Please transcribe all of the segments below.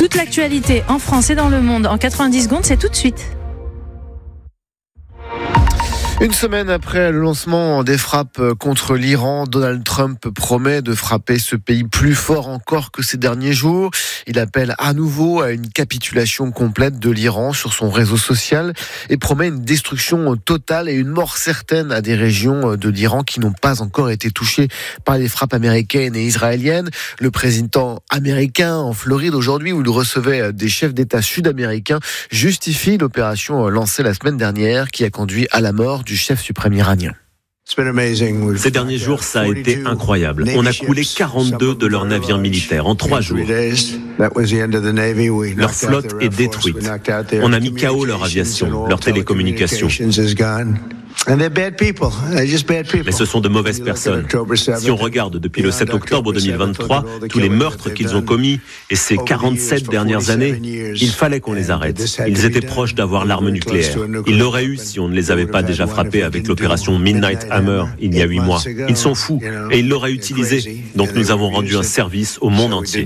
Toute l'actualité en France et dans le monde en 90 secondes, c'est tout de suite. Une semaine après le lancement des frappes contre l'Iran, Donald Trump promet de frapper ce pays plus fort encore que ces derniers jours. Il appelle à nouveau à une capitulation complète de l'Iran sur son réseau social et promet une destruction totale et une mort certaine à des régions de l'Iran qui n'ont pas encore été touchées par les frappes américaines et israéliennes. Le président américain en Floride aujourd'hui, où il recevait des chefs d'État sud-américains, justifie l'opération lancée la semaine dernière qui a conduit à la mort du chef suprême iranien. Ces derniers jours, ça a été incroyable. On a coulé 42 de leurs navires militaires en 3 jours. Leur flotte est détruite. On a mis KO leur aviation, leurs télécommunications. Mais ce sont de mauvaises personnes. Si on regarde depuis le 7 octobre 2023, tous les meurtres qu'ils ont commis et ces 47 dernières années, il fallait qu'on les arrête. Ils étaient proches d'avoir l'arme nucléaire. Ils l'auraient eu si on ne les avait pas déjà frappés avec l'opération Midnight Hammer il y a 8 mois. Ils sont fous et ils l'auraient utilisé. Donc nous avons rendu un service au monde entier.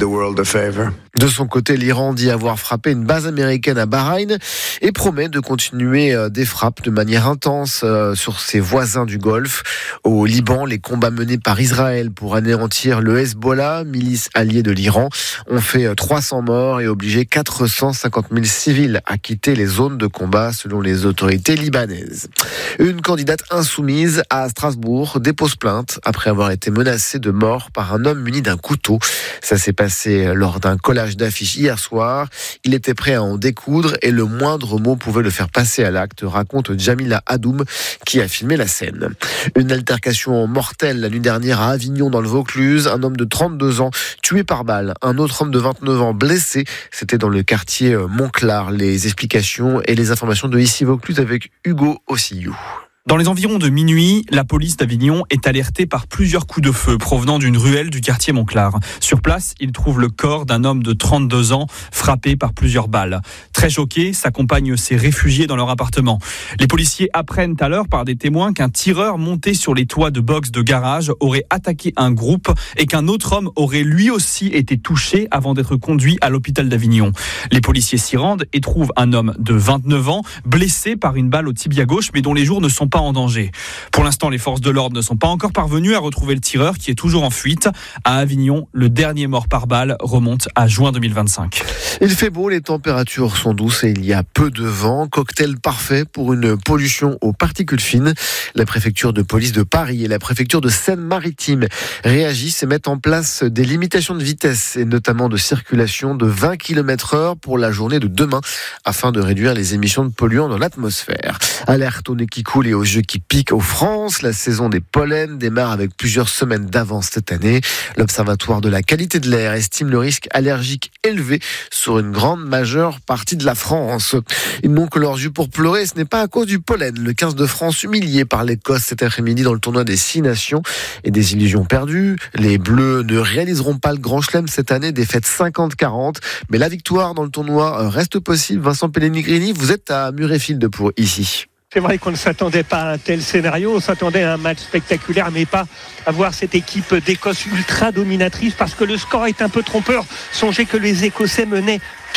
De son côté, l'Iran dit avoir frappé une base américaine à Bahreïn et promet de continuer des frappes de manière intense sur ses voisins du Golfe. Au Liban, les combats menés par Israël pour anéantir le Hezbollah, milice alliée de l'Iran, ont fait 300 morts et obligé 450 000 civils à quitter les zones de combat selon les autorités libanaises. Une candidate insoumise à Strasbourg dépose plainte après avoir été menacée de mort par un homme muni d'un couteau. Ça s'est passé lors d'un collage d'affiches hier soir. Il était prêt à en découdre et le moindre mot pouvait le faire passer à l'acte, raconte Jamila Hadoum qui a filmé la scène. Une altercation mortelle la nuit dernière à Avignon dans le Vaucluse. Un homme de 32 ans tué par balle. Un autre homme de 29 ans blessé. C'était dans le quartier Montclar. Les explications et les informations de ici Vaucluse avec Hugo Ossillou. Dans les environs de minuit, la police d'Avignon est alertée par plusieurs coups de feu provenant d'une ruelle du quartier Montclar. Sur place, ils trouvent le corps d'un homme de 32 ans frappé par plusieurs balles. Très choqués, sa compagne s'est réfugiée dans leur appartement. Les policiers apprennent alors par des témoins qu'un tireur monté sur les toits de box de garage aurait attaqué un groupe et qu'un autre homme aurait lui aussi été touché avant d'être conduit à l'hôpital d'Avignon. Les policiers s'y rendent et trouvent un homme de 29 ans blessé par une balle au tibia gauche mais dont les jours ne sont pas en danger. Pour l'instant, les forces de l'ordre ne sont pas encore parvenues à retrouver le tireur qui est toujours en fuite. À Avignon, le dernier mort par balle remonte à juin 2025. Il fait beau, les températures sont douces et il y a peu de vent. Cocktail parfait pour une pollution aux particules fines. La préfecture de police de Paris et la préfecture de Seine-Maritime réagissent et mettent en place des limitations de vitesse et notamment de circulation de 20 km/h pour la journée de demain afin de réduire les émissions de polluants dans l'atmosphère. Alerte au nez qui coule et aux yeux qui piquent aux France. La saison des pollens démarre avec plusieurs semaines d'avance cette année. L'Observatoire de la qualité de l'air estime le risque allergique élevé sur une grande majeure partie de la France. Ils n'ont que leurs yeux pour pleurer. Ce n'est pas à cause du pollen. Le 15 de France humilié par l'Écosse cet après-midi dans le tournoi des 6 nations et des illusions perdues. Les Bleus ne réaliseront pas le Grand Chelem cette année, défaite 50-40. Mais la victoire dans le tournoi reste possible. Vincent Pellegrini, vous êtes à Murrayfield pour ici. C'est vrai qu'on ne s'attendait pas à un tel scénario, on s'attendait à un match spectaculaire, mais pas à voir cette équipe d'Écosse ultra dominatrice, parce que le score est un peu trompeur. Songez que les Écossais menaient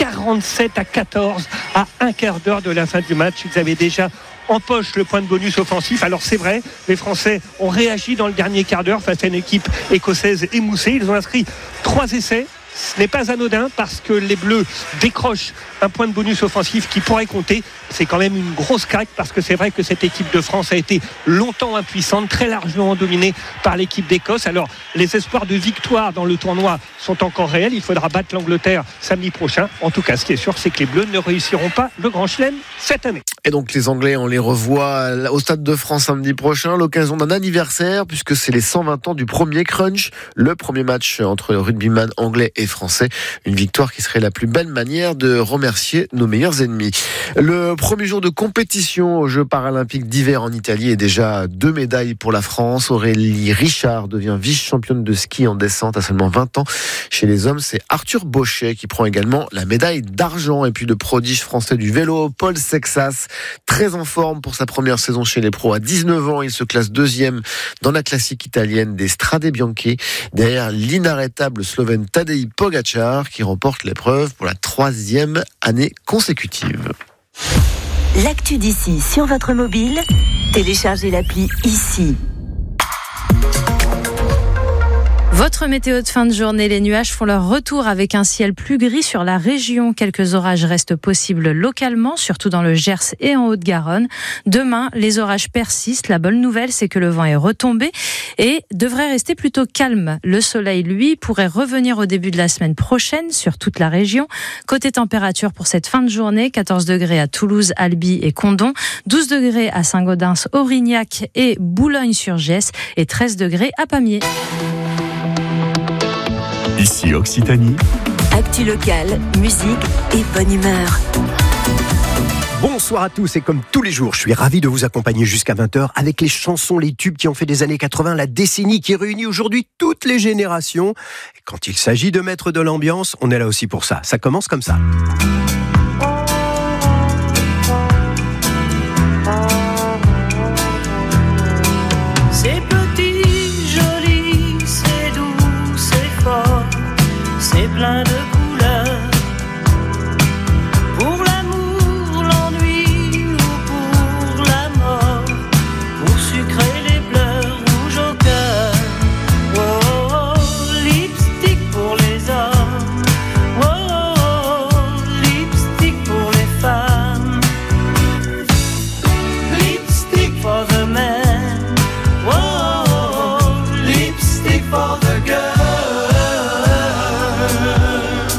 47-14 à un quart d'heure de la fin du match. Ils avaient déjà en poche le point de bonus offensif. Alors c'est vrai, les Français ont réagi dans le dernier quart d'heure face à une équipe écossaise émoussée. Ils ont inscrit 3 essais. Ce n'est pas anodin parce que les Bleus décrochent un point de bonus offensif qui pourrait compter. C'est quand même une grosse claque parce que c'est vrai que cette équipe de France a été longtemps impuissante, très largement dominée par l'équipe d'Écosse. Alors les espoirs de victoire dans le tournoi sont encore réels. Il faudra battre l'Angleterre samedi prochain. En tout cas, ce qui est sûr, c'est que les Bleus ne réussiront pas le Grand Chelem cette année. Et donc les Anglais, on les revoit au Stade de France samedi prochain, l'occasion d'un anniversaire puisque c'est les 120 ans du premier Crunch, le premier match entre rugbyman anglais et français. Une victoire qui serait la plus belle manière de remercier nos meilleurs ennemis. Le premier jour de compétition aux Jeux paralympiques d'hiver en Italie est déjà 2 médailles pour la France. Aurélie Richard devient vice-championne de ski en descente à seulement 20 ans. Chez les hommes, c'est Arthur Bauchet qui prend également la médaille d'argent. Et puis le prodige français du vélo, Paul Sexas, très en forme pour sa première saison chez les pros. À 19 ans, il se classe 2e dans la classique italienne des Strade Bianche, derrière l'inarrêtable Slovène Tadej Pogačar qui remporte l'épreuve pour la 3e année consécutive. L'actu d'ici sur votre mobile, téléchargez l'appli ici. Votre météo de fin de journée, les nuages font leur retour avec un ciel plus gris sur la région. Quelques orages restent possibles localement, surtout dans le Gers et en Haute-Garonne. Demain, les orages persistent. La bonne nouvelle, c'est que le vent est retombé et devrait rester plutôt calme. Le soleil, lui, pourrait revenir au début de la semaine prochaine sur toute la région. Côté température pour cette fin de journée, 14 degrés à Toulouse, Albi et Condom, 12 degrés à Saint-Gaudens, Aurignac et Boulogne-sur-Gesse et 13 degrés à Pamiers. Ici Occitanie. Actu locale, musique et bonne humeur. Bonsoir à tous et comme tous les jours, je suis ravi de vous accompagner jusqu'à 20h avec les chansons, les tubes qui ont fait des années 80, la décennie qui réunit aujourd'hui toutes les générations. Et quand il s'agit de mettre de l'ambiance, on est là aussi pour ça. Ça commence comme ça. C'est petit, joli, c'est doux, c'est fort, c'est plein de couleurs. Pour l'amour, l'ennui ou pour la mort, pour sucrer les pleurs rouges au cœur. Oh, oh, oh, lipstick pour les hommes. Oh, oh, oh, lipstick pour les femmes. Lipstick for the men. Oh, oh, oh, lipstick for the girl.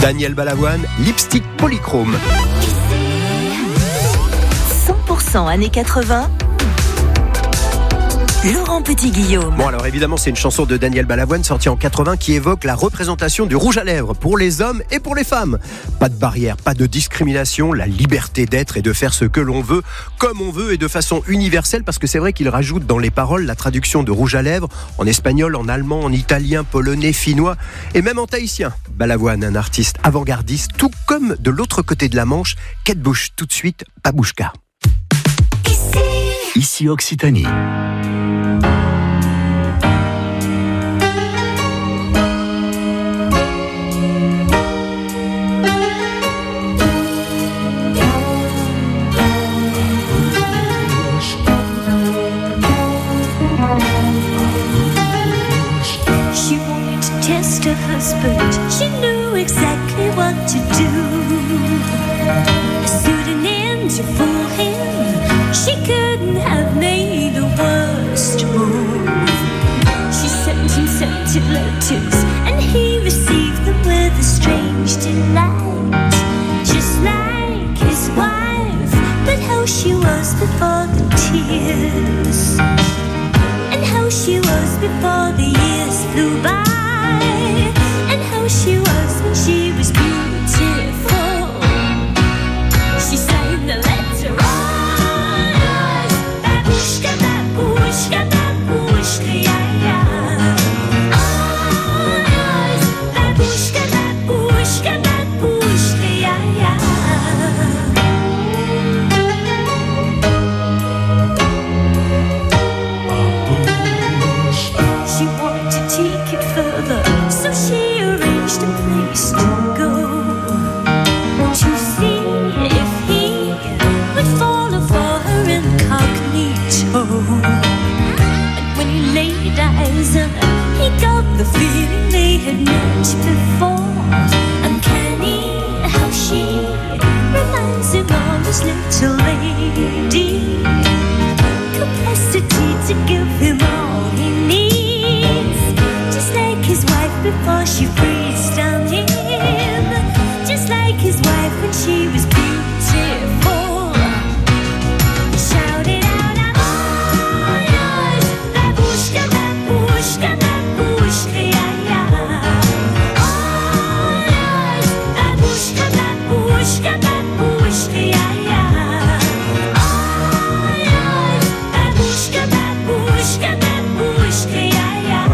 Daniel Balavoine, Lipstick Polychrome. 100% années 80. Laurent Petit-Guillaume. Bon, alors évidemment, c'est une chanson de Daniel Balavoine sortie en 80 qui évoque la représentation du rouge à lèvres pour les hommes et pour les femmes. Pas de barrière, pas de discrimination, la liberté d'être et de faire ce que l'on veut, comme on veut et de façon universelle, parce que c'est vrai qu'il rajoute dans les paroles la traduction de rouge à lèvres en espagnol, en allemand, en italien, polonais, finnois et même en tahitien. Balavoine, un artiste avant-gardiste, tout comme de l'autre côté de la Manche, Kate Bush, tout de suite, Babouchka. Ici Occitanie. She wanted to test her husband. She knew exactly what to do. Suiting to fool him. She couldn't have made a worse move. She sent him scented letters, and he received them with a strange delight. Just like his wife, but how she was before the tears, and how she was before the years flew by, and how she was when she was beautiful. She signed the letter, babushka, babushka, babushka, yeah, yeah. Babushka, babushka, babushka, yeah, yeah. She wanted to take it further, so she arranged a place to go, to see if he would fall for her incognito. And when he laid eyes on her, he got the feeling they had met before. Uncanny how she reminds him of his little lady, capacity to give him all he needs, just like his wife before she breathes down him, just like his wife when she was beautiful. Shout it out, I'm all yours, babushka, babushka, babushka, yeah, yeah. All yours, babushka, babushka, babushka, yeah, yeah. All yours, babushka, babushka, babushka, yeah, yeah.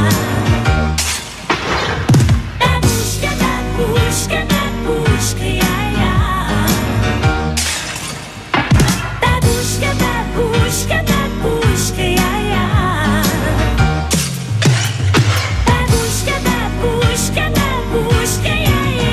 Babushka, babushka, babushka, yeah, yeah. Babushka, babushka, babushka, yeah, yeah. Babushka, babushka, babushka, yeah,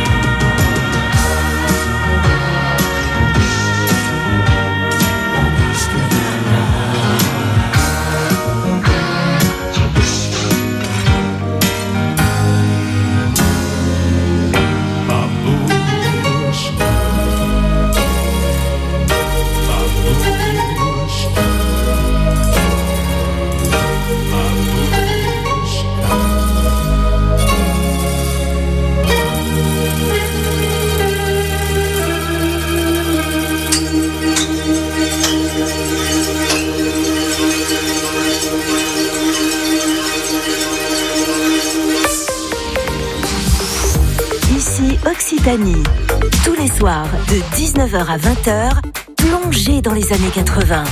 Ici Occitanie. Tous les soirs, de 19h à 20h, plongez dans les années 80.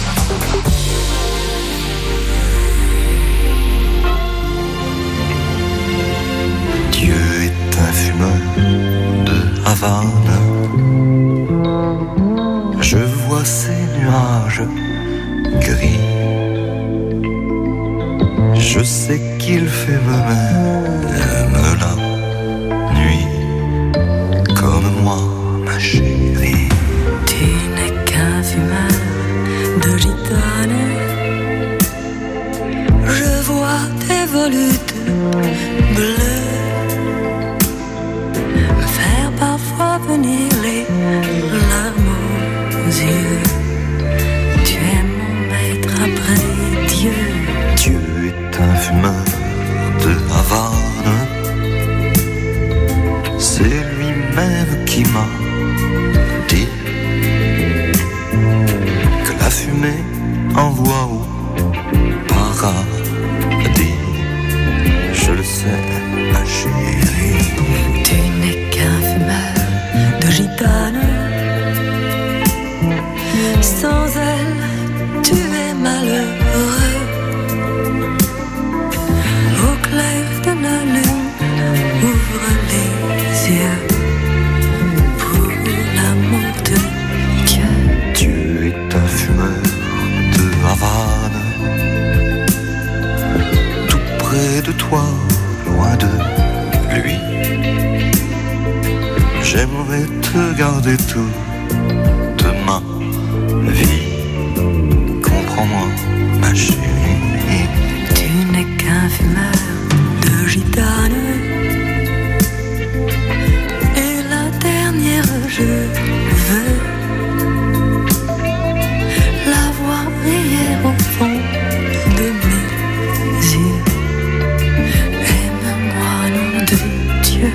Dieu est un fumeur de Havane. Je vois ces nuages gris. Je sais qu'il fait même la nuit comme moi, ma chérie. Tu n'es qu'un fumeur de gitane. Je vois tes volutes bleues faire parfois venir les larmes aux yeux. Tu es mon maître après Dieu. Dieu est un fumeur de Havane. elle-même qui m'a dit que la fumée envoie au paradis. Je le sais, ma chérie. Tu n'es qu'un fumeur de gitane. Sans elle, tu es malheureux. Au clair de la lune, ouvre les yeux pour l'amour de Dieu. Tu es un fumeur de Havane, tout près de toi, loin de lui. J'aimerais te garder toute ma vie. Comprends-moi, ma chérie. Tu n'es qu'un fumeur de gitane. Et la dernière, je veux la voir briller au fond de mes yeux. Aime-moi, nom de Dieu.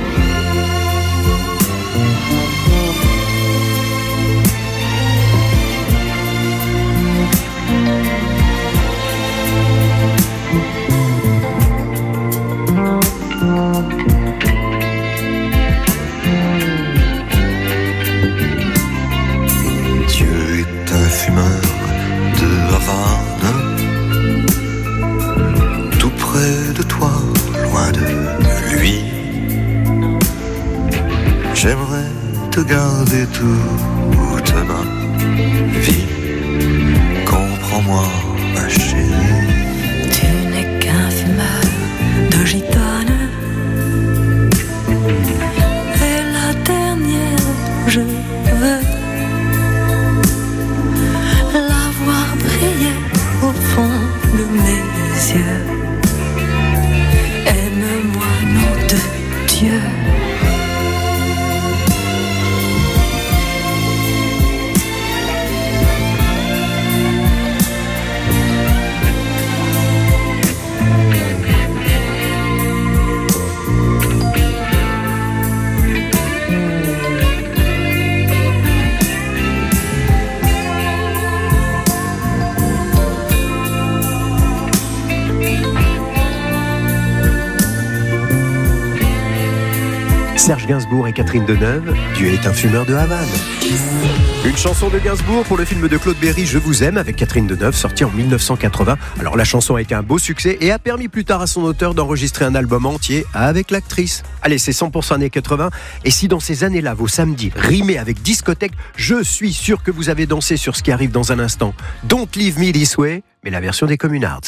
Dieu est un fumeur de Havane, tout près de toi, loin de lui. J'aimerais te garder toute ma vie. Comprends-moi, ma chérie. Tu n'es qu'un fumeur de gitane. Et la dernière, je veux la voir briller au fond de mes yeux. Aime-moi, nom de Dieu. Serge Gainsbourg et Catherine Deneuve, Dieu est un fumeur de Havane. Une chanson de Gainsbourg pour le film de Claude Berry, Je vous aime, avec Catherine Deneuve, sorti en 1980. Alors la chanson a été un beau succès et a permis plus tard à son auteur d'enregistrer un album entier avec l'actrice. Allez, c'est 100% années 80. Et si dans ces années-là, vos samedis rimaient avec discothèque, je suis sûr que vous avez dansé sur ce qui arrive dans un instant. Don't Leave Me This Way, mais la version des Communards.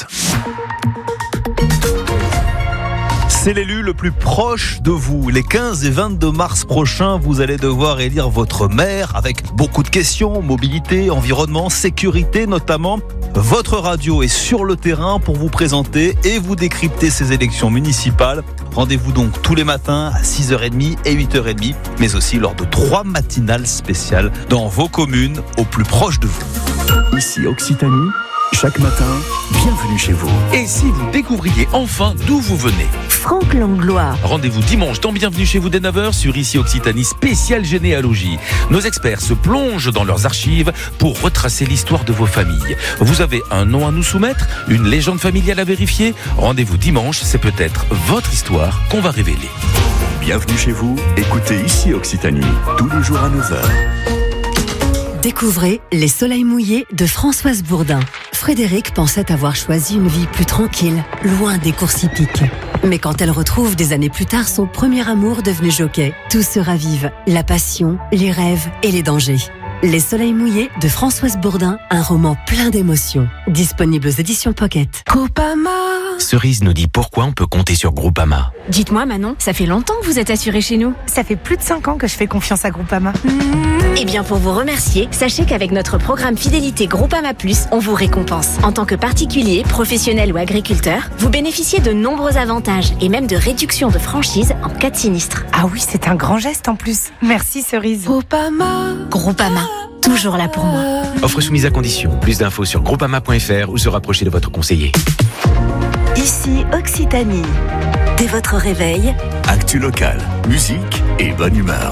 C'est l'élu le plus proche de vous. Les 15 et 22 mars prochains, vous allez devoir élire votre maire avec beaucoup de questions, mobilité, environnement, sécurité notamment. Votre radio est sur le terrain pour vous présenter et vous décrypter ces élections municipales. Rendez-vous donc tous les matins à 6h30 et 8h30, mais aussi lors de 3 matinales spéciales dans vos communes au plus proche de vous. Ici Occitanie, chaque matin, bienvenue chez vous. Et si vous découvriez enfin d'où vous venez ? Franck Langlois. Rendez-vous dimanche dans Bienvenue chez vous dès 9h sur Ici Occitanie spéciale généalogie. Nos experts se plongent dans leurs archives pour retracer l'histoire de vos familles. Vous avez un nom à nous soumettre, une légende familiale à vérifier ? Rendez-vous dimanche, c'est peut-être votre histoire qu'on va révéler. Bienvenue chez vous, écoutez Ici Occitanie, tous les jours à 9h. Découvrez Les Soleils mouillés de Françoise Bourdin. Frédéric pensait avoir choisi une vie plus tranquille, loin des courses hippiques. Mais quand elle retrouve des années plus tard son premier amour devenu jockey, tout se ravive. La passion, les rêves et les dangers. Les Soleils mouillés de Françoise Bourdin, un roman plein d'émotions. Disponible aux éditions Pocket. Groupama. Cerise nous dit pourquoi on peut compter sur Groupama. Dites-moi Manon, ça fait longtemps que vous êtes assurée chez nous. Ça fait plus de 5 ans que je fais confiance à Groupama. Eh bien pour vous remercier, sachez qu'avec notre programme Fidélité Groupama Plus, on vous récompense. En tant que particulier, professionnel ou agriculteur, vous bénéficiez de nombreux avantages et même de réductions de franchise en cas de sinistre. Ah oui, c'est un grand geste en plus. Merci Cerise. Groupama. Groupama. Toujours là pour moi. Offre soumise à condition. Plus d'infos sur groupama.fr ou se rapprocher de votre conseiller. Ici Occitanie. Dès votre réveil, Actu locale, musique et bonne humeur.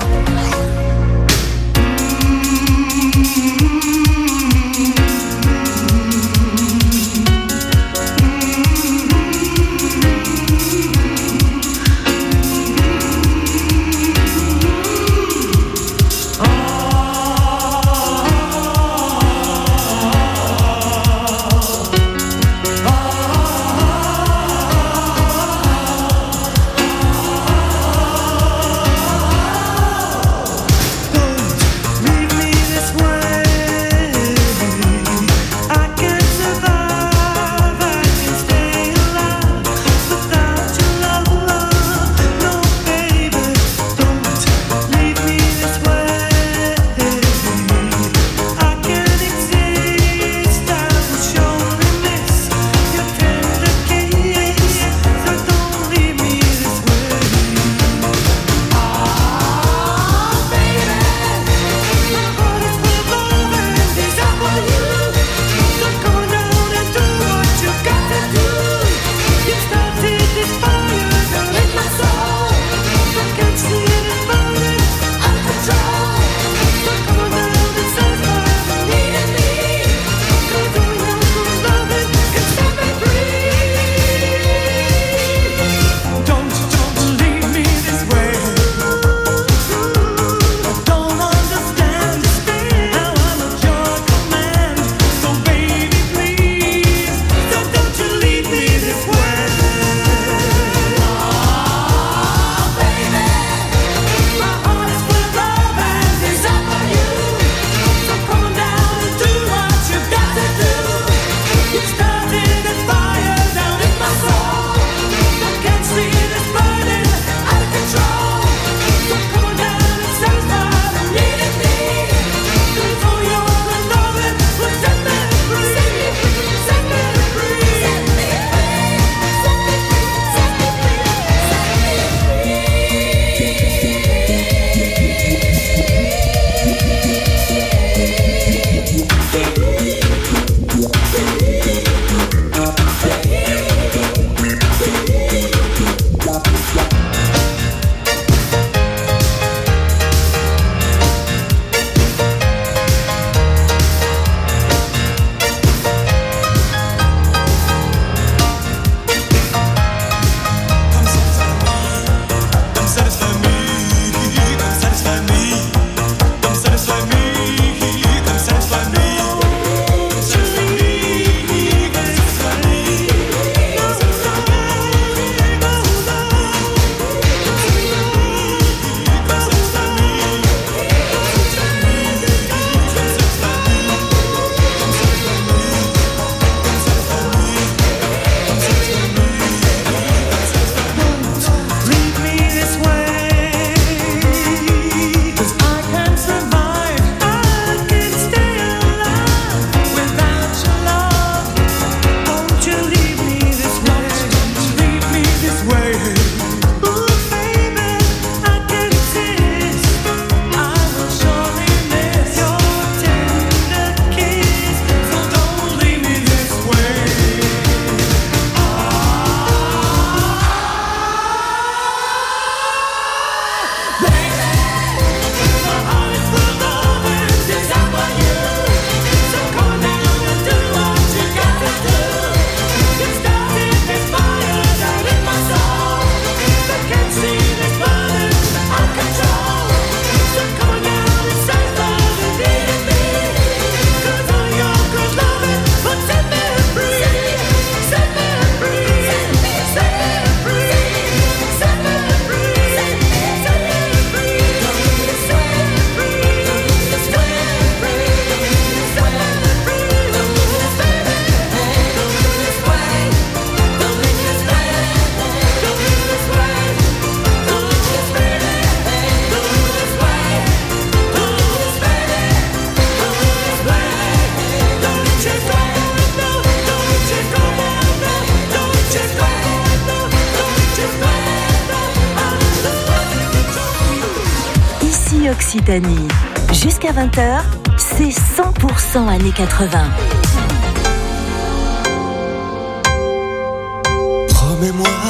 Occitanie. Jusqu'à 20h, c'est 100% années 80. Promets-moi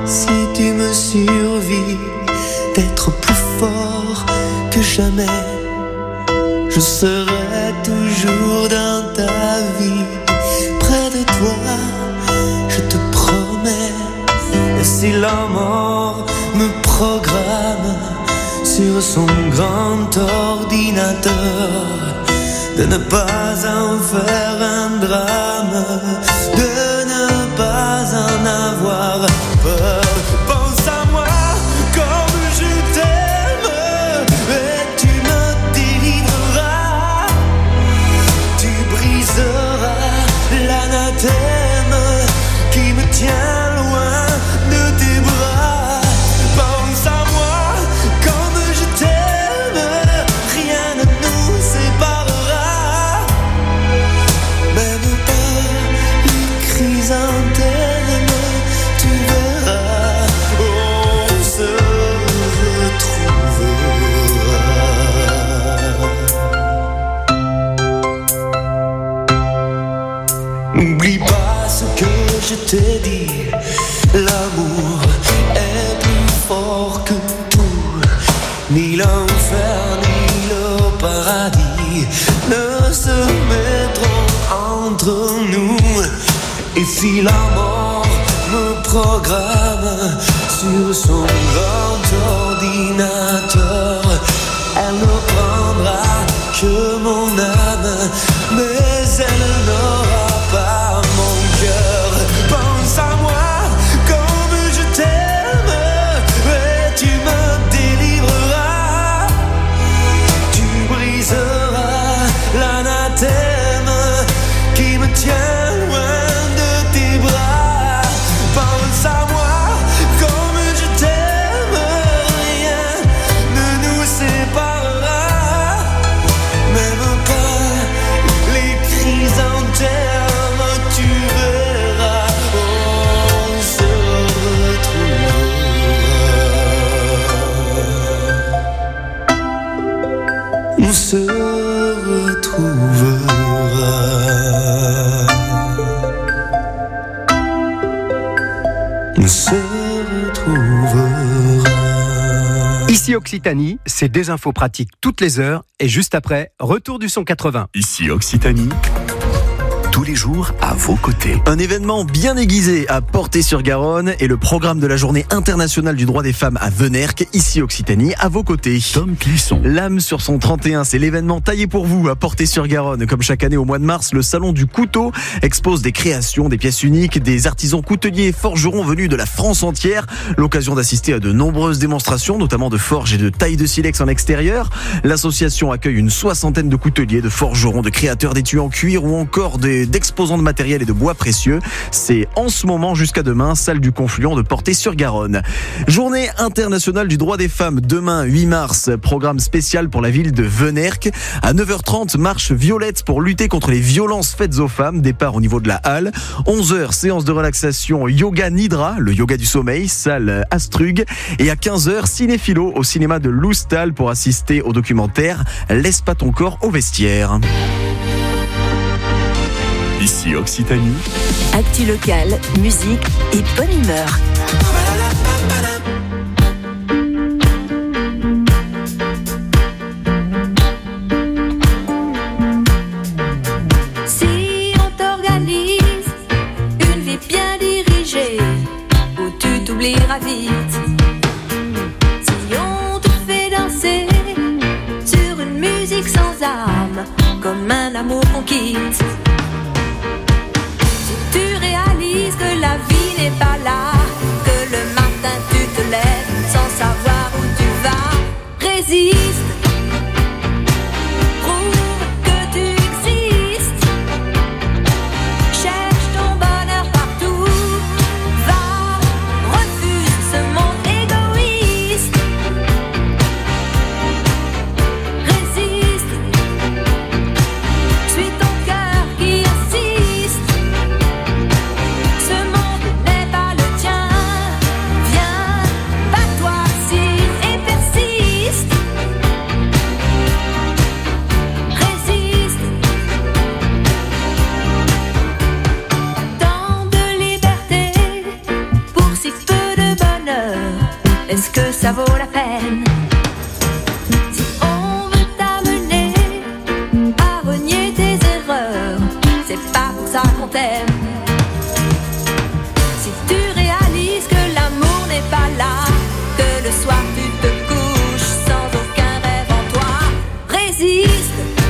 si tu me survis d'être plus fort que jamais. Je serai toujours dans ta vie, près de toi, je te promets. Et si la mort me programme sur son grand ordinateur, de ne pas en faire un drame, de ne pas en avoir peur. Pense à moi comme je t'aime, et tu me délivreras. Tu briseras l'anathème qui me tient loin de tes bras. Pense à moi comme je t'aime, rien ne nous séparera. Même pas les chrysanthèmes, tu verras, on se retrouvera. N'oublie pas ce que je t'ai dit, l'amour est plus fort que tout, ni l'enfer ni le paradis ne se mettront entre nous. Et si la mort me programme sur son grand ordinateur, elle ne prendra que mon âme, mais elle n'aura pas mon cœur. Pense à moi comme je t'aime, et tu me délivreras. Tu briseras l'anathème qui me tient loin de tes bras. Pense à moi comme je t'aime, rien ne nous séparera. Même pas les chrysanthèmes, tu verras, on se retrouvera. On se retrouvera. On se retrouvera. Ici Occitanie, c'est des infos pratiques toutes les heures et juste après, retour du son 80. Ici Occitanie, tous les jours à vos côtés. Un événement bien aiguisé à Portet-sur-Garonne et le programme de la journée internationale du droit des femmes à Venerque, ici Occitanie, à vos côtés. Tom Clisson. L'âme sur son 31, c'est l'événement taillé pour vous à Portet-sur-Garonne. Comme chaque année au mois de mars, le salon du couteau expose des créations, des pièces uniques, des artisans couteliers et forgerons venus de la France entière. L'occasion d'assister à de nombreuses démonstrations, notamment de forges et de taille de silex en extérieur. L'association accueille une 60aine de couteliers, de forgerons, de créateurs d'étuis en cuir ou encore d'exposants de matériel et de bois précieux. C'est en ce moment jusqu'à demain, salle du Confluent de Portet-sur-Garonne. Journée internationale du droit des femmes, demain 8 mars, programme spécial pour la ville de Venerque. À 9h30, marche violette pour lutter contre les violences faites aux femmes, départ au niveau de la halle. 11h, séance de relaxation yoga nidra, le yoga du sommeil, salle Astrug. Et à 15h, cinéphilo au cinéma de Loustal pour assister au documentaire Laisse pas ton corps au vestiaire. Ici Occitanie. Actu locale, musique et bonne humeur. Si on t'organise une vie bien dirigée, où tu t'oublieras vite. Si on te fait danser sur une musique sans âme, comme un amour qu'on quitte. Tu réalises que la vie n'est pas là, que le matin tu te lèves sans savoir où tu vas. Résiste, prouve que tu existes, cherche ton bonheur partout, va, refuse ce monde égoïste. Résiste, suis ton cœur qui prouve que ça vaut la peine. Si on veut t'amener à renier tes erreurs, c'est pas pour ça qu'on t'aime. Si tu réalises que l'amour n'est pas là, que le soir tu te couches sans aucun rêve en toi, résiste.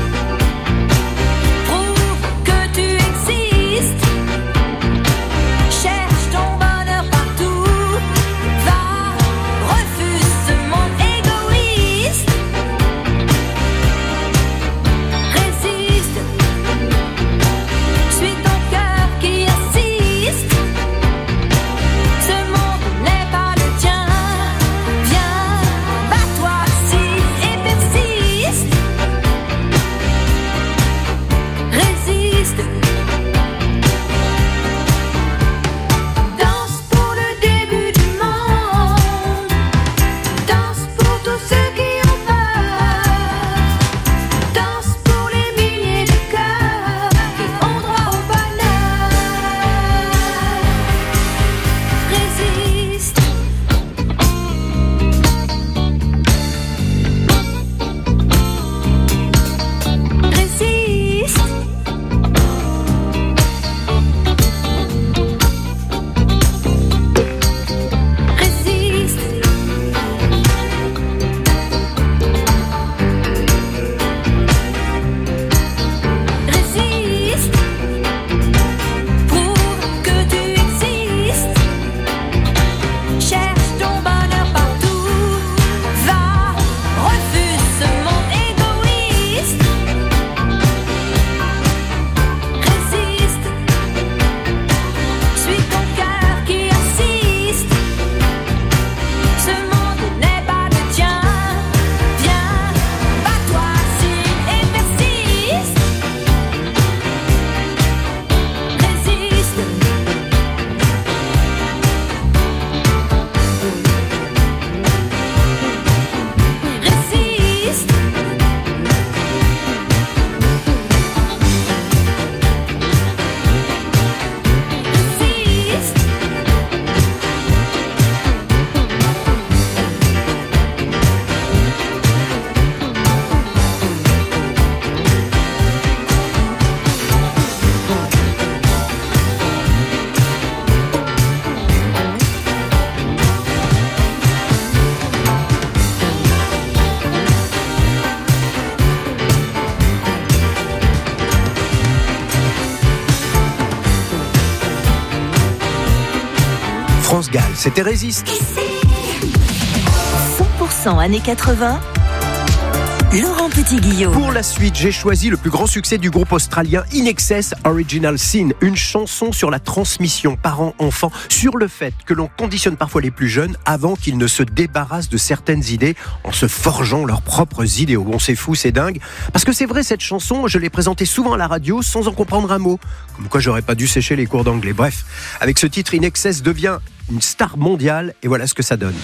France Gall, c'était Résiste. 100% années 80. Laurent Petit-Guillaume. Pour la suite, j'ai choisi le plus grand succès du groupe australien In Excess Original Sin, une chanson sur la transmission parents-enfants, sur le fait que l'on conditionne parfois les plus jeunes avant qu'ils ne se débarrassent de certaines idées en se forgeant leurs propres idéaux. Bon, c'est fou, c'est dingue. Parce que c'est vrai, cette chanson, je l'ai présentée souvent à la radio sans en comprendre un mot. Comme quoi, j'aurais pas dû sécher les cours d'anglais. Bref, avec ce titre, In Excess devient une star mondiale et voilà ce que ça donne.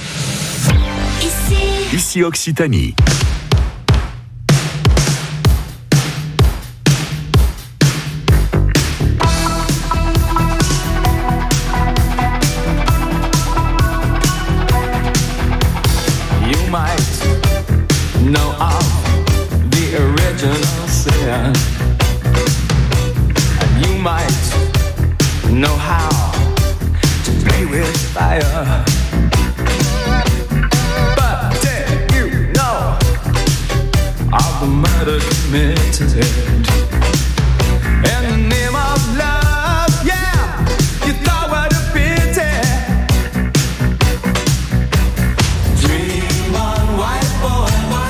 Ici Occitanie. Know of the original sin, and you might know how to play with fire. But did you know of the murder committed in the name of love? Yeah, you thought what a pity. Dream on, white boy.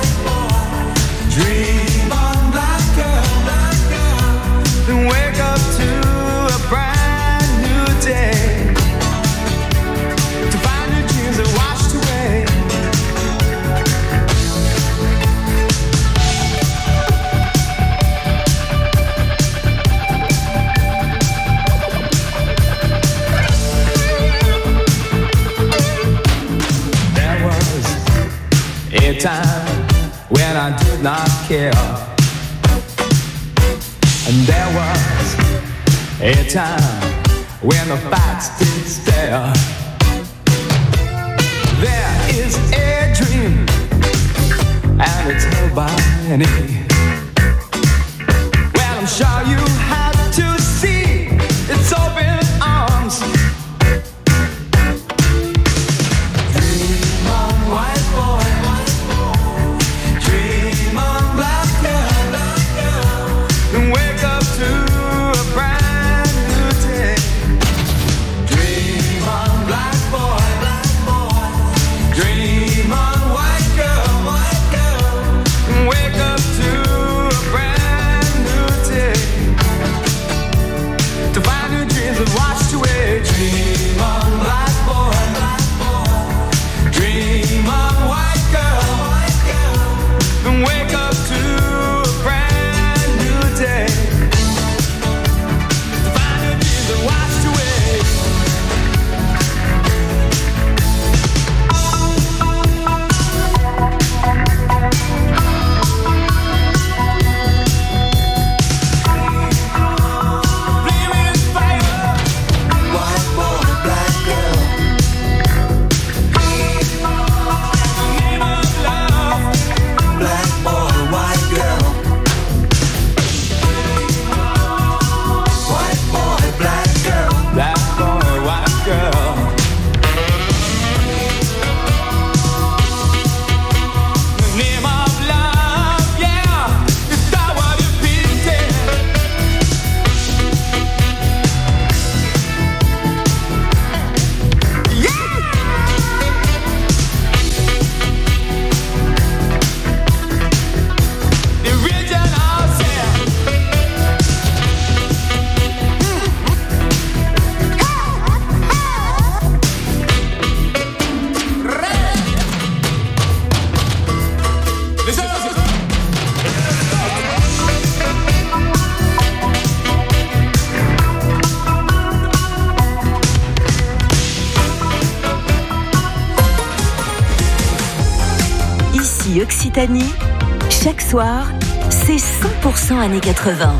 Dream on, black girl, and wake up to a brand new day, to find your dreams are washed away. There was a time when I did not care, and there was a time when the facts did stare. There is is a dream, and it's held by any. Well, I'm sure you have to see its open arms. Dream on, white boy. Dream on, black girl. And wake up to a brand new day. Dream on, black boy. Dream on, white girl. And wake up to a brand new day. To find new dreams that washed away. Dream on, black boy. Dream on, white girl. And wake up to a brand new day. To find new dreams that washed away. Ici Occitanie, chaque soir, c'est 100% années 80.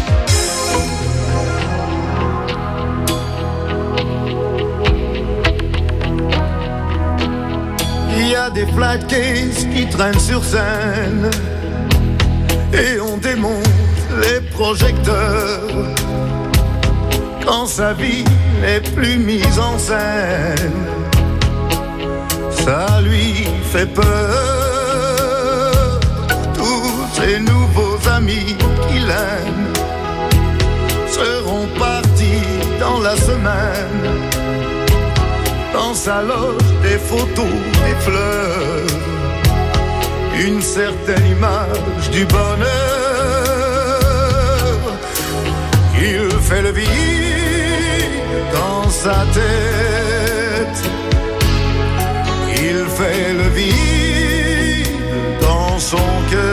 Il y a des flat cases qui traînent sur scène et on démonte les projecteurs quand sa vie n'est plus mise en scène. Ça lui fait peur. Tous ses nouveaux amis qu'il aime seront partis dans la semaine. Dans sa loge, des photos, des fleurs, une certaine image du bonheur. Il fait le vide dans sa tête. Il fait le vide dans son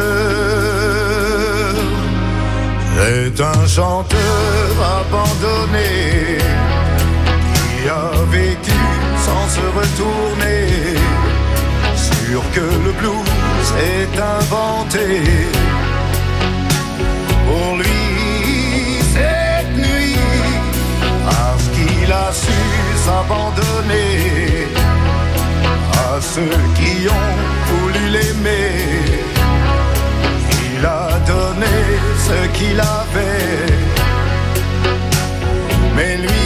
cœur. C'est un chanteur abandonné qui a vécu sans se retourner. Sûr que le blues est inventé. Pour lui cette nuit, parce qu'il a su s'abandonner à ceux qui ont voulu l'aimer. Il a donné ce qu'il avait, mais lui,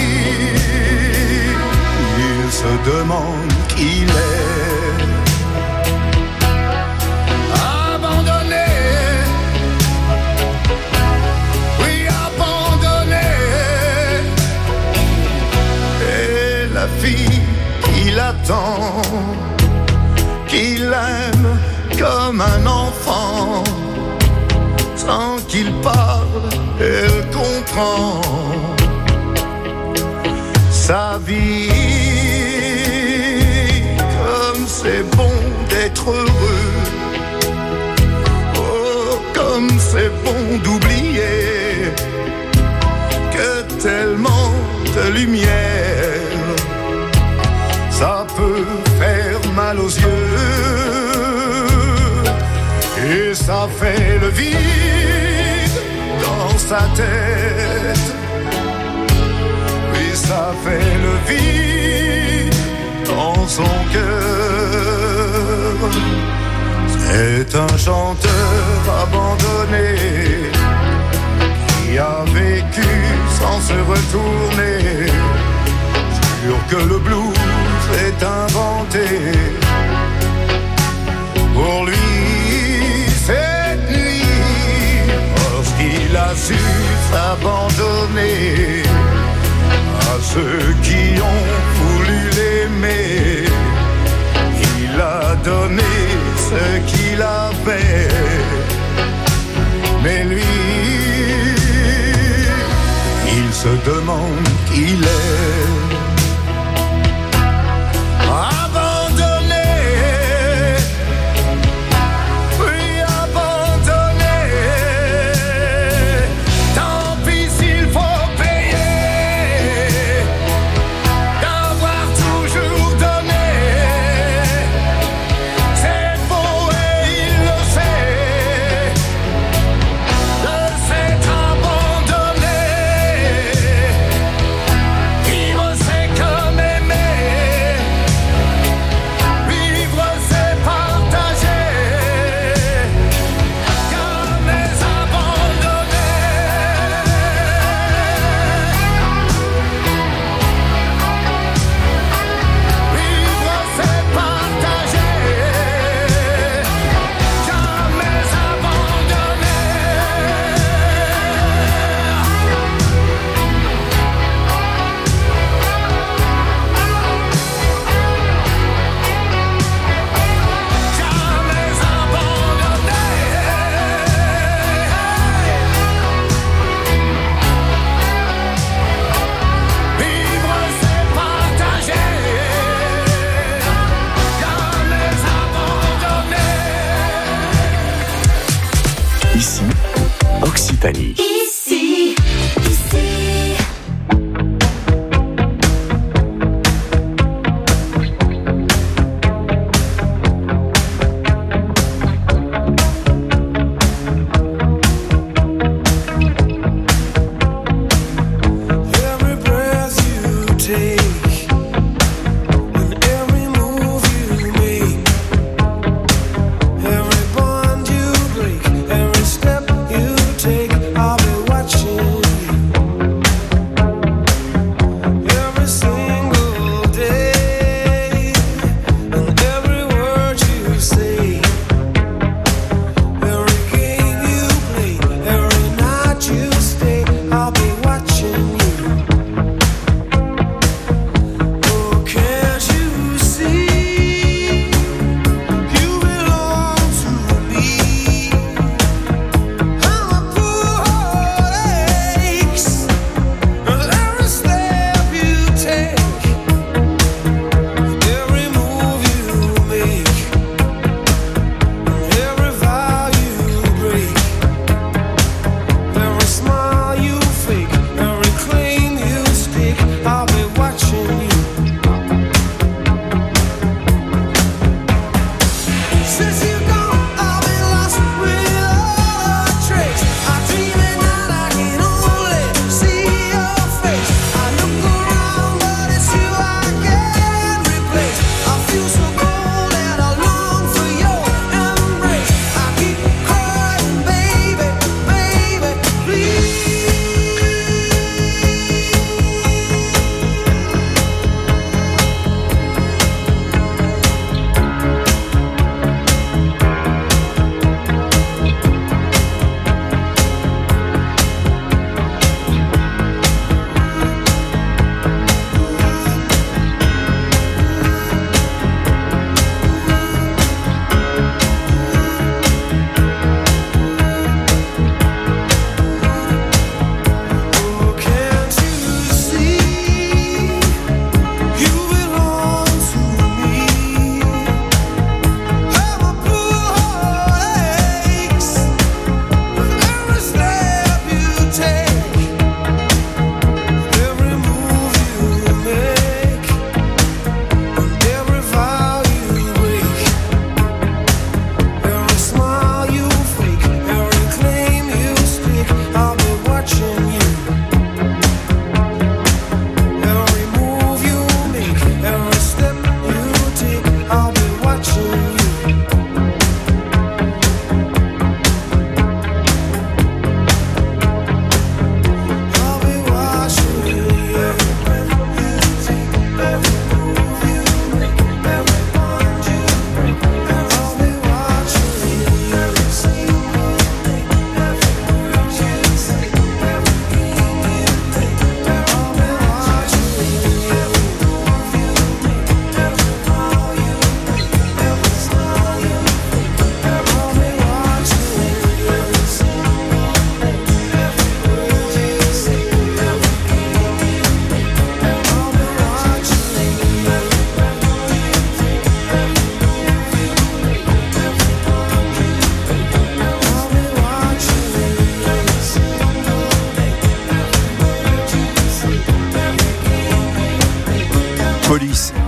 il se demande qui il est. Abandonné, oui, abandonné. Et la fille qu'il attend, qu'il aime comme un enfant, sans qu'il parle, elle comprend sa vie. Comme c'est bon d'être heureux, oh, comme c'est bon d'oublier que tellement de lumière, ça peut faire mal aux yeux. Et ça fait le vide dans sa tête. Oui, ça fait le vide dans son cœur. C'est un chanteur abandonné qui a vécu sans se retourner. Jure que le blues est inventé. Pour lui, cette nuit, lorsqu'il a su s'abandonner à ceux qui ont voulu l'aimer, il a donné ce qu'il avait. Mais lui, il se demande qui il est. Ici, Occitanie. Ici. I've been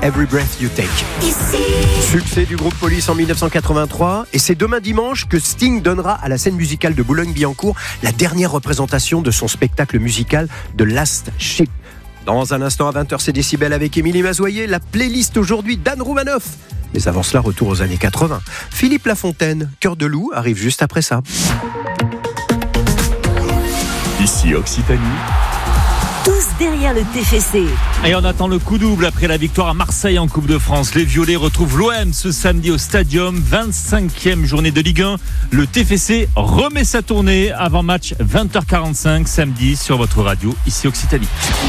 Every Breath You Take. Succès du groupe Police en 1983, et c'est demain dimanche que Sting donnera à la scène musicale de Boulogne-Billancourt la dernière représentation de son spectacle musical The Last Ship. Dans un instant à 20h, c'est Décibel avec Émilie Mazoyer, la playlist aujourd'hui d'Anne Roumanoff. Mais avant cela, retour aux années 80. Philippe Lafontaine, Cœur de loup, arrive juste après ça. Ici Occitanie. Tous derrière le TFC. Et on attend le coup double après la victoire à Marseille en Coupe de France. Les Violets retrouvent l'OM ce samedi au Stadium. 25e journée de Ligue 1. Le TFC remet sa tournée avant match 20h45 samedi sur votre radio, ici Occitanie.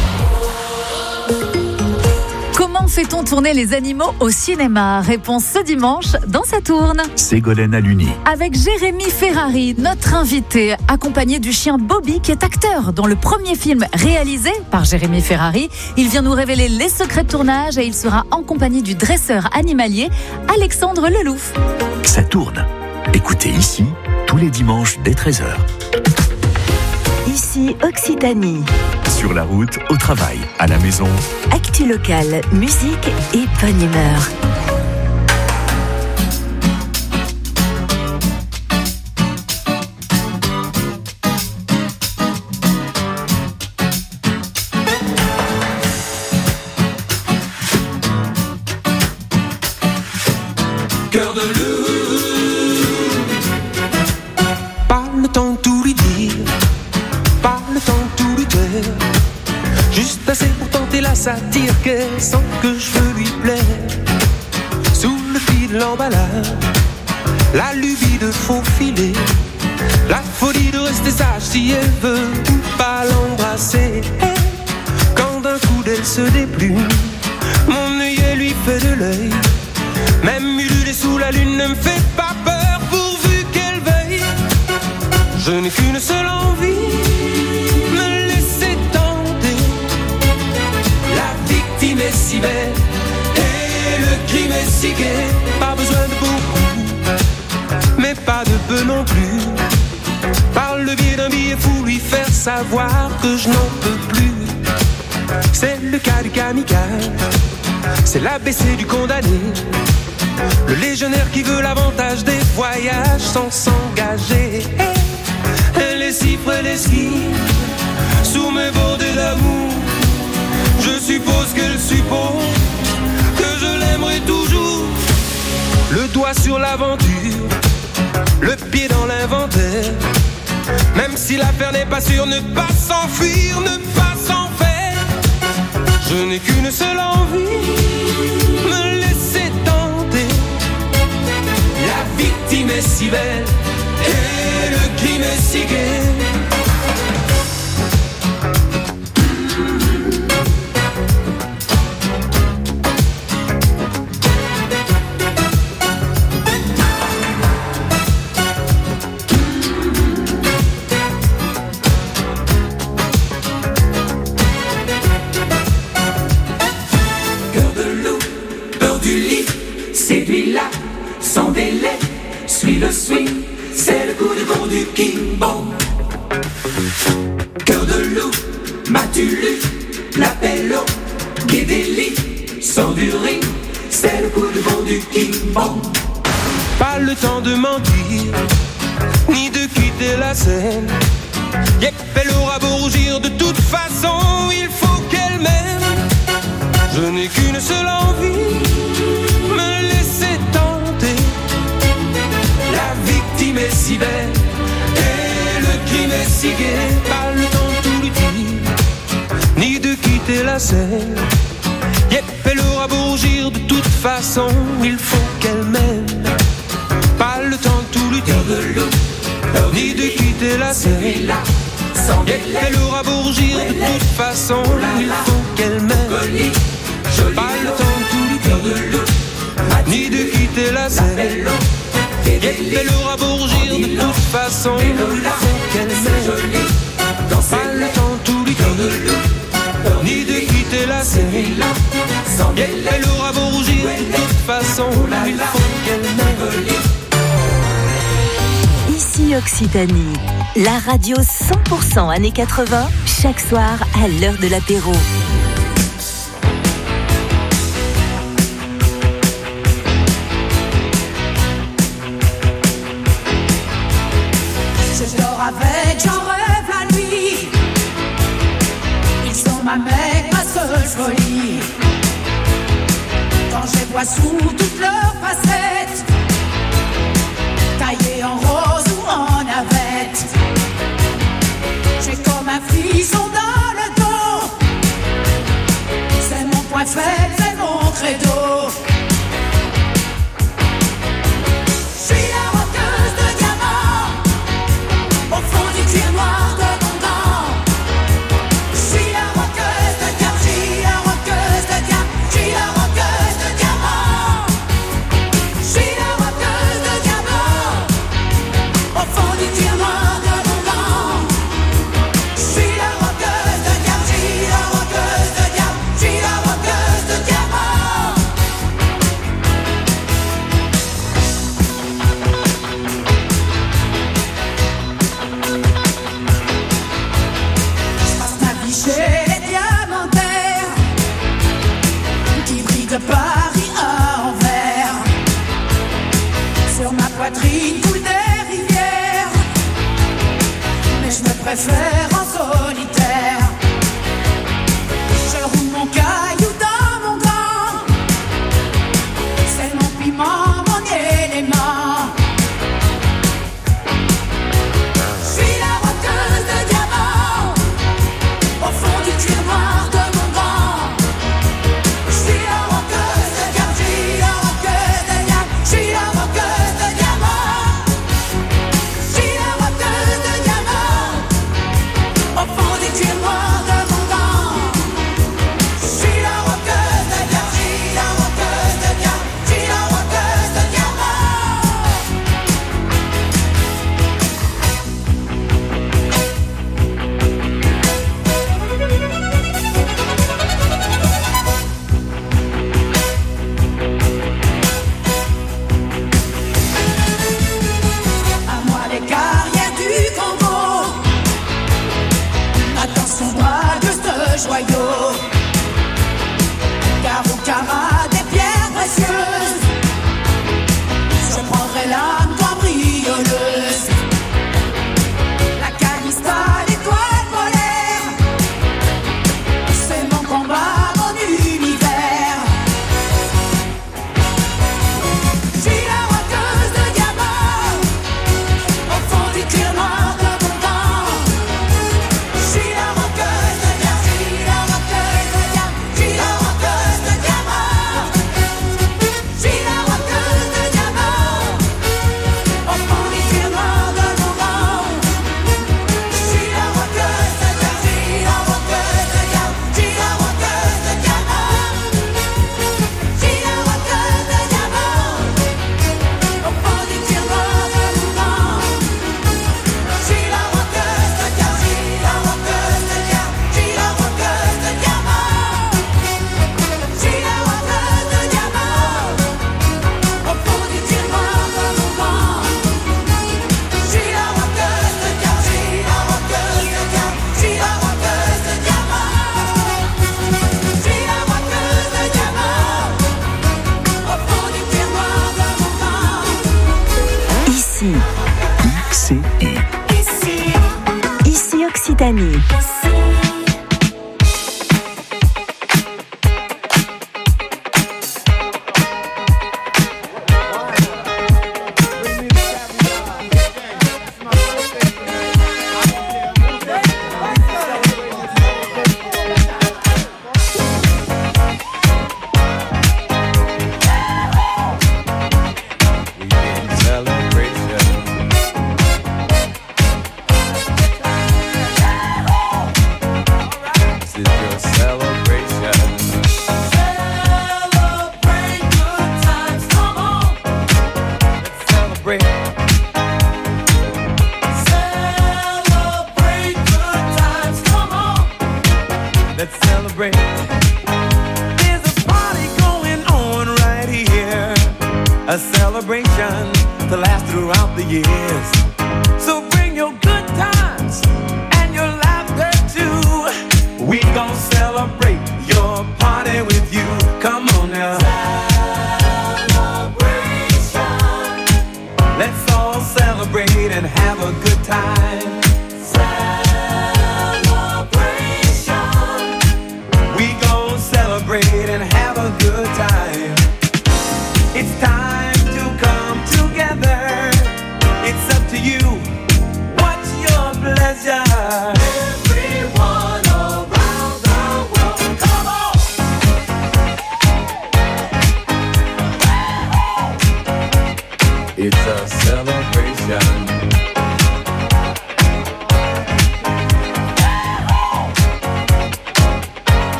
Comment fait-on tourner les animaux au cinéma ? Réponse ce dimanche dans Ça tourne. Ségolène Aluni. Avec Jérémy Ferrari, notre invité, accompagné du chien Bobby qui est acteur dans le premier film réalisé par Jérémy Ferrari. Il vient nous révéler les secrets de tournage et il sera en compagnie du dresseur animalier Alexandre Lelouf. Ça tourne. Écoutez ici tous les dimanches dès 13h. Ici Occitanie. Sur la route, au travail, à la maison. Actu locale, musique et bonne humeur. Cœur de loup, pas le temps de tout lui dire, pas le temps de tout lui taire, juste assez pour tenter la satire qu'elle sent que je veux lui plaire. Sous le fil de l'emballage, la lubie de faufiler, la folie de rester sage si elle veut pas l'embrasser. Quand d'un coup d'elle se déplume, mon œillet lui fait de l'œil. Même ululer sous la lune ne me fait pas peur pourvu qu'elle veille. Je n'ai qu'une seule envie, me laisser tenter. La victime est si belle et le crime est si gai. Pas besoin de beaucoup, mais pas de peu non plus. Par le biais d'un billet fou, lui faire savoir que je n'en peux plus. C'est le cas du kamikaze, c'est l'ABC du condamné. Le légionnaire qui veut l'avantage des voyages sans s'engager. Elle est si près des skis, sous mes bordées d'amour. Je suppose qu'elle suppose que je l'aimerai toujours. Le doigt sur l'aventure, le pied dans l'inventaire. Même si l'affaire n'est pas sûre, ne pas s'enfuir, ne pas s'en faire. Je n'ai qu'une seule envie, me laisser tenter. La victime est si belle et le crime est si gai. Cœur de loup, peur du lit, séduis-la sans délai. Suis le swing, c'est le coup de vent du King Bong. Cœur de loup, m'as-tu lu l'appel au Guédéli? Sors du ring, c'est le coup de vent du King Bong. Pas le temps de mentir, ni de quitter la scène. Yep, elle aura beau rougir, de toute façon, il faut qu'elle m'aime. Je n'ai qu'une seule envie, me laisser tenter. La victime est si belle et le crime est si gai. Pas le temps de tout lui dire, ni de quitter la scène. Yep, elle aura beau rougir, de toute façon, il faut qu'elle m'aime. Pas le temps de tout lui dire, ni de quitter la scène. Yep, elle aura beau rougir, de toute façon, il faut qu'elle m'aime. Pas le temps de tout lui dire, ni de quitter la scène. Yep, elle aura beau rougir, de toute façon, il faut qu'elle m'aime. Pas le temps de tout lui dire, ni de quitter la scène. Yep, elle aura beau rougir, de toute façon, il faut qu'elle m'aime. Ici Occitanie, la radio 100% années 80, chaque soir à l'heure de l'apéro. tête, j'en rêve la nuit. Ils sont ma mec, ma seule folie. Quand je les vois sous toutes leurs facettes, taillées en rose ou en navette, j'ai comme un frisson dans le dos. C'est mon point faible, c'est mon credo. Je suis la roqueuse de diamant, au fond du cuir noir de mon gant. Je suis la roqueuse de diamant, je suis la roqueuse de diamant, je suis la roqueuse de diamant. Je suis la roqueuse de diamant, au fond du cuir noir de mon gant. Je suis la roqueuse de diamant, je suis la roqueuse de diamant, je suis la roqueuse de diamant. Je passe ma vie chez les diamantaires qui brillent de Paris à Anvers. Sur ma poitrine coulent des rivières, mais je me préfère en solitaire. Je roule mon caillou dans mon gant, c'est mon piment, mon élément. Je suis la roqueuse de diamant, au fond du cuir noir de mon gant. Je suis la roqueuse de diamant, je suis la roqueuse de diamant, je suis la roqueuse de diamant. Je suis la roqueuse de diamant, au fond du cuir noir de mon gant. Je suis la roqueuse de diamant, je suis la roqueuse de diamant, je suis la roqueuse de diamant. À moi les carrières du Congo, attention braqueuse de joyaux, car au carat des pierres précieuses, je prendrai l'âme cambrioleuse. La Calista, l'étoile polaire, c'est mon combat, mon univers. Je suis la roqueuse de diamant, au fond du cuir noir de mon gant. Je suis la roqueuse de diamant, je suis la roqueuse de diamant, je suis la roqueuse de diamant. Je suis la roqueuse de diamant, au fond du cuir noir de mon gant. Je suis la roqueuse de diamant, je suis la roqueuse de diamant, je suis la roqueuse de diamant. Je suis la roqueuse de diamant, au fond du cuir noir de mon gant. Je suis la roqueuse de diamant, je suis la roqueuse de diamant, je suis la roqueuse de diamant. Je suis la roqueuse de diamant, au fond du cuir noir de mon gant. Je suis la roqueuse de diamant, je suis la roqueuse de diamant, je suis la roqueuse de diamant. Je suis la roqueuse de diamant, au fond du cuir noir de mon gant. Ici, Ici, ici Occitanie. Let's celebrate. There's a party going on right here, a celebration to last throughout the years. So bring your good times and your laughter too. We gon' celebrate your party with you. Come on now. Celebration. Let's all celebrate and have a good time.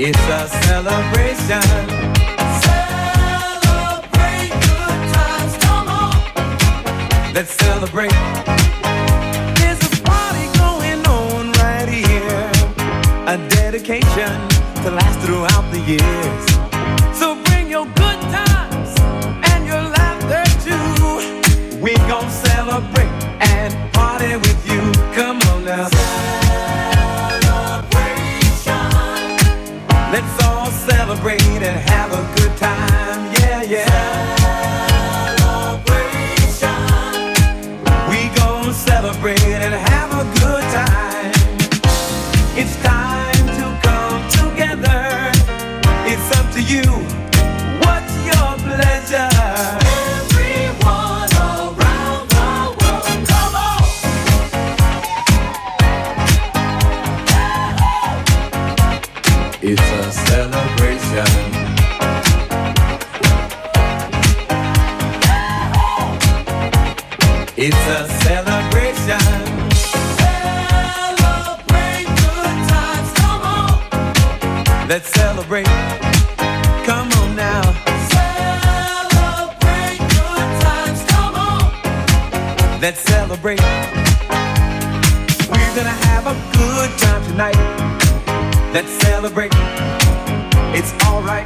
It's a celebration. Celebrate good times, come on. Let's celebrate. There's a party going on right here. A dedication to last throughout the years. So bring your good times and your laughter too. We gon' celebrate and party with you. Come on now. Let's all celebrate and have a good time, yeah, yeah. Celebration. We gon' celebrate and have a good time. It's time to come together. It's up to you. What's your pleasure? Everyone around the world, come on. It's a celebration. It's a celebration. Celebrate good times, come on. Let's celebrate. Come on now. Celebrate good times, come on. Let's celebrate. We're gonna have a good time tonight. Let's celebrate. It's alright.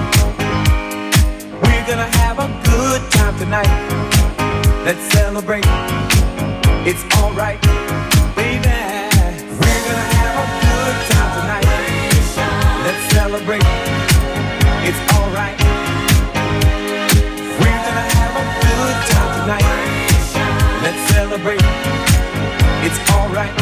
We're gonna have a good time tonight. Let's celebrate. It's alright, baby. We're gonna have a good time tonight. Let's celebrate. It's alright. We're gonna have a good time tonight. Let's celebrate. It's alright.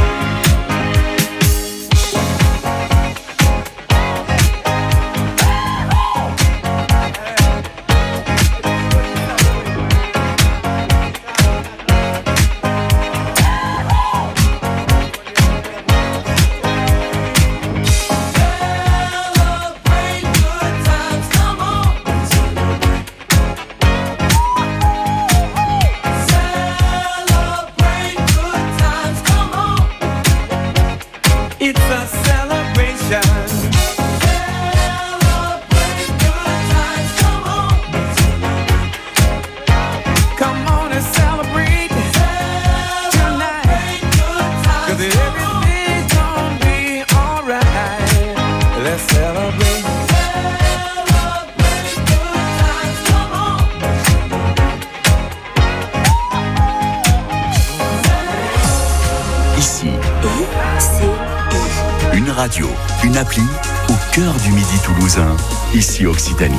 Radio, une appli au cœur du Midi toulousain, ici Occitanie.